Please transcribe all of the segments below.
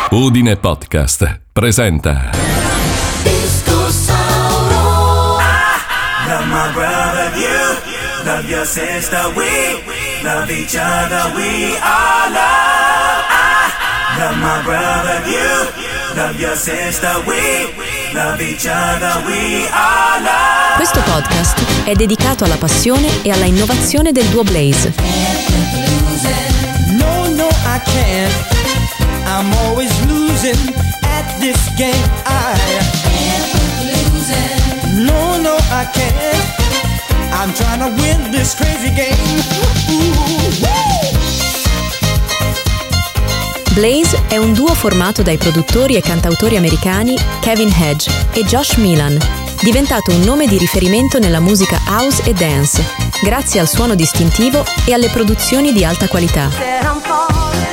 Udine Podcast presenta Love my brother, you love your sister, we love each other, we are love. I love my brother, you love your sister, we love each other, we are love. Questo podcast è dedicato alla passione e alla innovazione del duo Blaze. No, I can't. I'm always losing at this game. I can't losing. No, I can't. I'm trying to win this crazy game. Blaze è un duo formato dai produttori e cantautori americani Kevin Hedge e Josh Milan, diventato un nome di riferimento nella musica house e dance, grazie al suono distintivo e alle produzioni di alta qualità.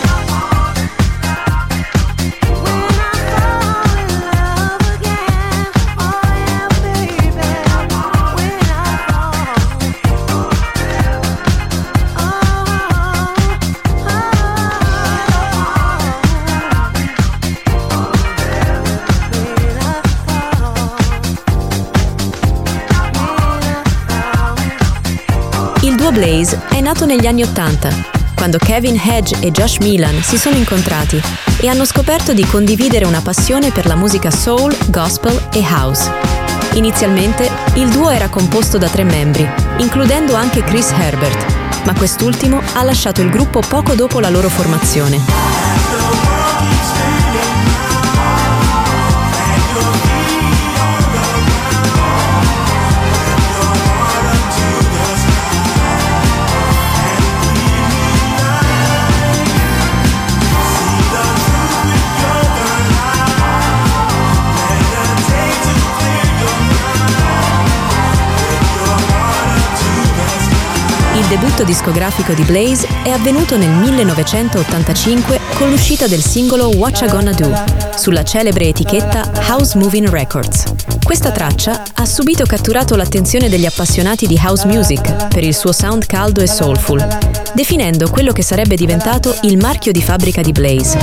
Il duo Blaze è nato negli anni '80, quando Kevin Hedge e Josh Milan si sono incontrati e hanno scoperto di condividere una passione per la musica soul, gospel e house. Inizialmente il duo era composto da 3 membri, includendo anche Chris Herbert, ma quest'ultimo ha lasciato il gruppo poco dopo la loro formazione. Il debutto discografico di Blaze è avvenuto nel 1985 con l'uscita del singolo Whatcha Gonna Do, sulla celebre etichetta House Moving Records. Questa traccia ha subito catturato l'attenzione degli appassionati di house music per il suo sound caldo e soulful, definendo quello che sarebbe diventato il marchio di fabbrica di Blaze.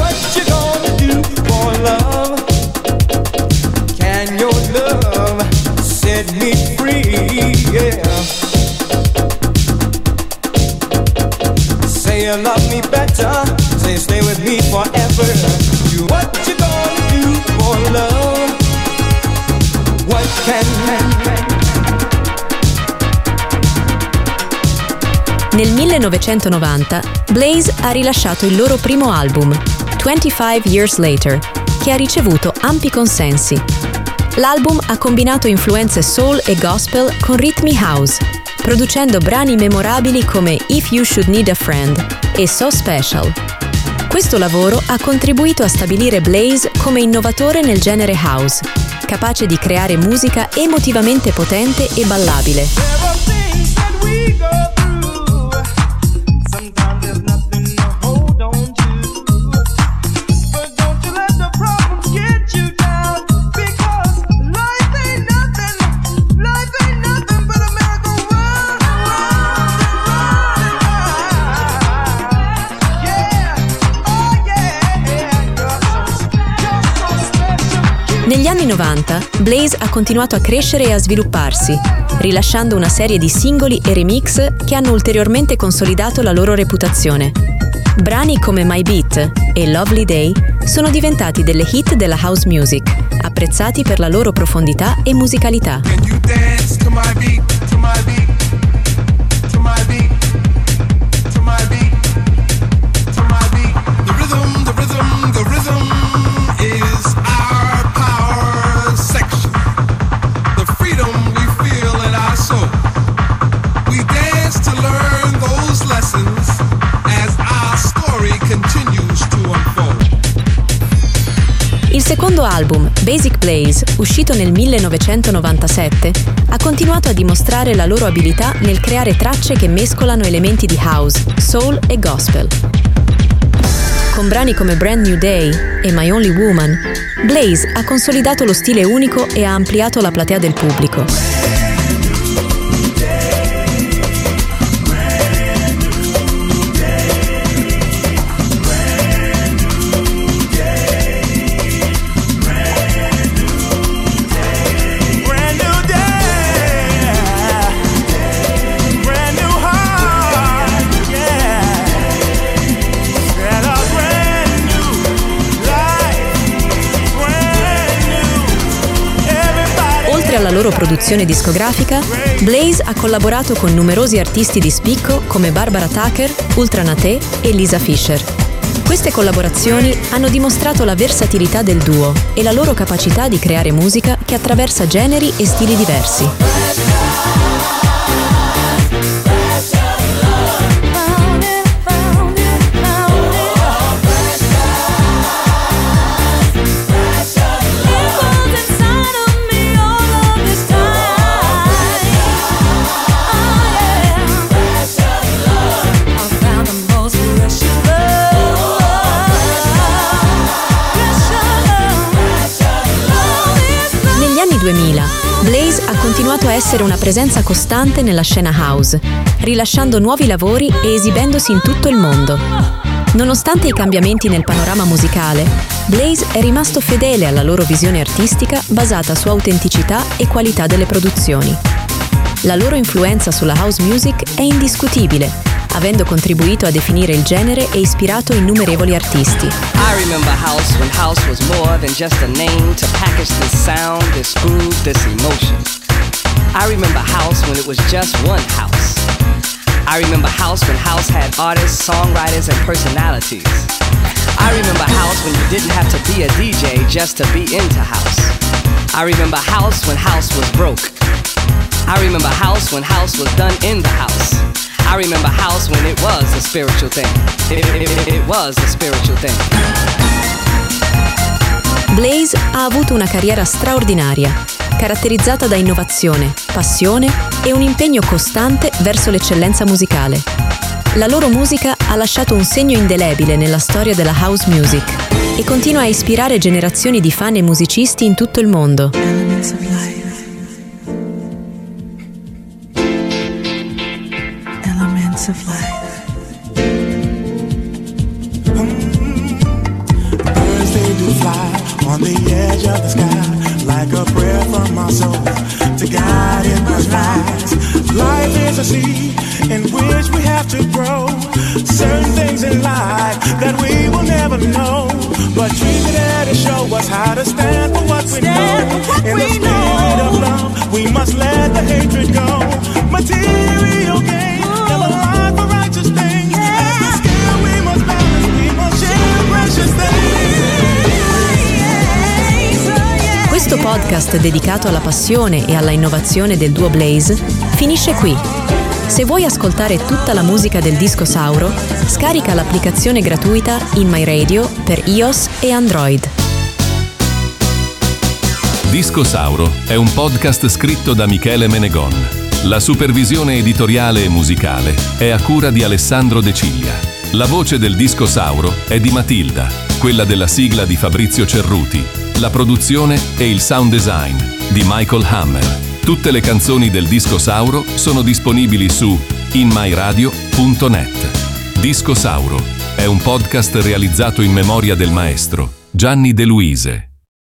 You love me better, say stay with me forever. What you gonna do for love? What can Nel 1990 Blaze ha rilasciato il loro primo album, 25 Years Later, che ha ricevuto ampi consensi. L'album ha combinato influenze soul e gospel con ritmi house, producendo brani memorabili come If You Should Need a Friend e So Special. Questo lavoro ha contribuito a stabilire Blaze come innovatore nel genere house, capace di creare musica emotivamente potente e ballabile. Negli anni 90, Blaze ha continuato a crescere e a svilupparsi, rilasciando una serie di singoli e remix che hanno ulteriormente consolidato la loro reputazione. Brani come My Beat e Lovely Day sono diventati delle hit della house music, apprezzati per la loro profondità e musicalità. Il secondo album, Basic Blaze, uscito nel 1997, ha continuato a dimostrare la loro abilità nel creare tracce che mescolano elementi di house, soul e gospel. Con brani come Brand New Day e My Only Woman, Blaze ha consolidato lo stile unico e ha ampliato la platea del pubblico. alla loro produzione discografica, Blaze ha collaborato con numerosi artisti di spicco come Barbara Tucker, Ultra Naté e Lisa Fischer. Queste collaborazioni hanno dimostrato la versatilità del duo e la loro capacità di creare musica che attraversa generi e stili diversi. Negli anni 2000, Blaze ha continuato a essere una presenza costante nella scena house, rilasciando nuovi lavori e esibendosi in tutto il mondo. Nonostante i cambiamenti nel panorama musicale, Blaze è rimasto fedele alla loro visione artistica basata su autenticità e qualità delle produzioni. La loro influenza sulla house music è indiscutibile, avendo contribuito a definire il genere e ispirato innumerevoli artisti. I remember house when house was more than just a name to package this sound, this groove, this emotion. I remember house when it was just one house. I remember house when house had artists, songwriters, and personalities. I remember house when you didn't have to be a DJ just to be into house. I remember house when house was broke. I remember house when house was done in the house. I remember house when it was a spiritual thing. It was a spiritual thing. Blaze ha avuto una carriera straordinaria, caratterizzata da innovazione, passione e un impegno costante verso l'eccellenza musicale. La loro musica ha lasciato un segno indelebile nella storia della house music e continua a ispirare generazioni di fan e musicisti in tutto il mondo. Of life. Birds they do fly on the edge of the sky, like a prayer from my soul to guide in my rise. Life is a seed in which we have to grow. Certain things in life that we will never know, but dreams are there to show us how to stand for what we know. In the spirit of love, we must let the hatred go. Material gain. Questo podcast dedicato alla passione e alla innovazione del duo Blaze finisce qui. Se vuoi ascoltare tutta la musica del Disco Sauro, scarica l'applicazione gratuita In My Radio per iOS e Android. Disco Sauro è un podcast scritto da Michele Menegon. La supervisione editoriale e musicale è a cura di Alessandro De Ciglia. La voce del Disco Sauro è di Matilda, quella della sigla di Fabrizio Cerruti. La produzione e il sound design di Michael Hammer. Tutte le canzoni del Disco Sauro sono disponibili su inmyradio.net. Disco Sauro è un podcast realizzato in memoria del maestro Gianni De Luise.